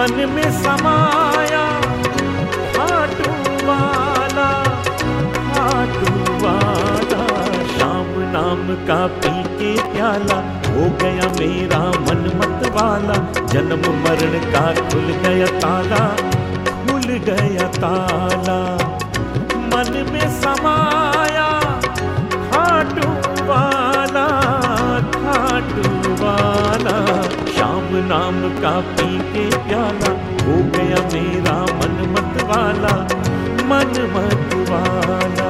मन में समाया खाटू वाला, खाटू वाला। श्याम नाम का पी के प्याला, हो गया मेरा मन मत वाला। जन्म मरण का खुल गया ताला, खुल गया ताला। मन में समाया खाटू वाला, खाटू वाला। श्याम नाम का पी के प्याला, हो गया मेरा मन मत वाला, मन मत वाला।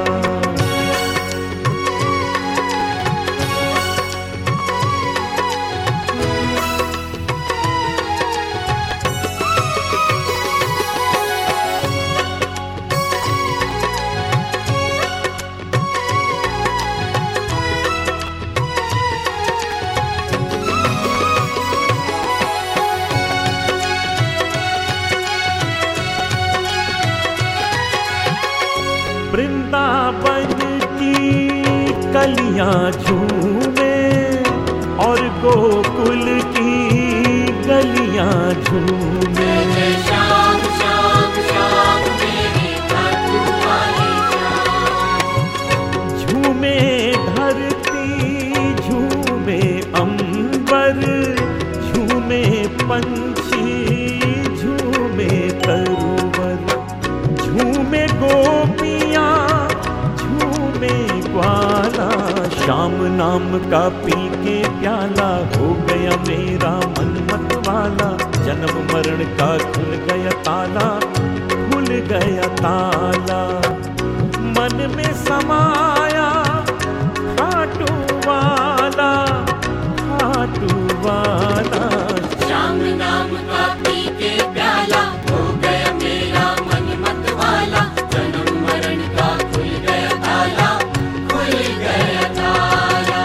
वृंदावन की कलियां झूमे और गोकुल की गलियां झूमे। श्याम श्याम श्याम मेरे खाटू वाले श्याम। झूमे धरती झूमे अंबर, झूमे पंछी झूमे तरुवर। झूमे गोपियां झूमे ग्वाला, श्याम नाम का पी के प्याला, हो गया मेरा मन मत वाला। जन्म मरण का खुल गया ताला, खुल गया ताला। मन में समाया खाटू वाला, खाटू वाला। श्याम नाम का पी के प्याला, हो गया मेरा मन मत वाला। जन्म मरण का खुल गया ताला, खुल गया ताला।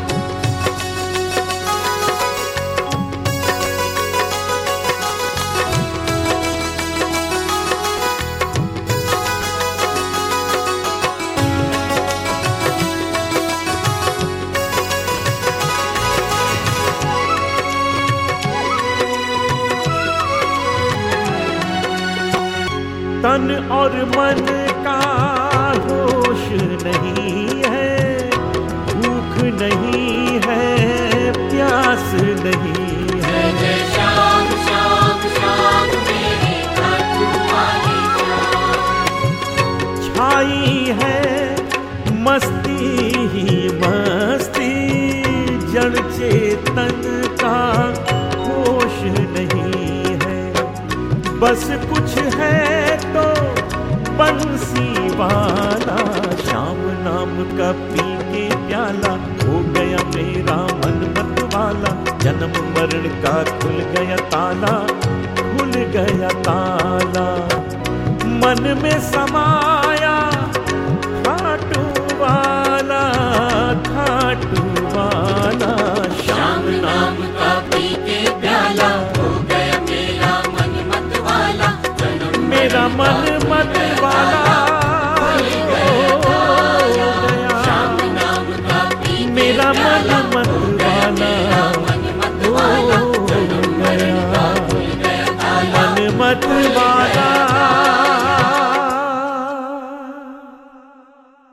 तन और मन का होश नहीं है, भूख नहीं है, प्यास नहीं है। जय श्याम श्याम श्याम मेरे खाटू वाले श्याम। छाई है मस्ती ही मस्ती, जड़ चेतन का होश नहीं है। बस कुछ है तो बंसी वाला, श्याम नाम का पी के प्याला, हो गया मेरा मन मत वाला। जन्म मरण का खुल गया ताला, खुल गया ताला। मन में समाया खाटू वाला, खाटू वाला। श्याम नाम का पी के प्याला, हो गया मेरा मन मत वाला। जन्म मेरा मन मत वाला हो गया। श्याम नाम का पी के मेरा मन प्याला, मत हो गया मेरा वाला मन मत वाला। हो जन्म मरण का खुल गया ताला, मन मत वाला।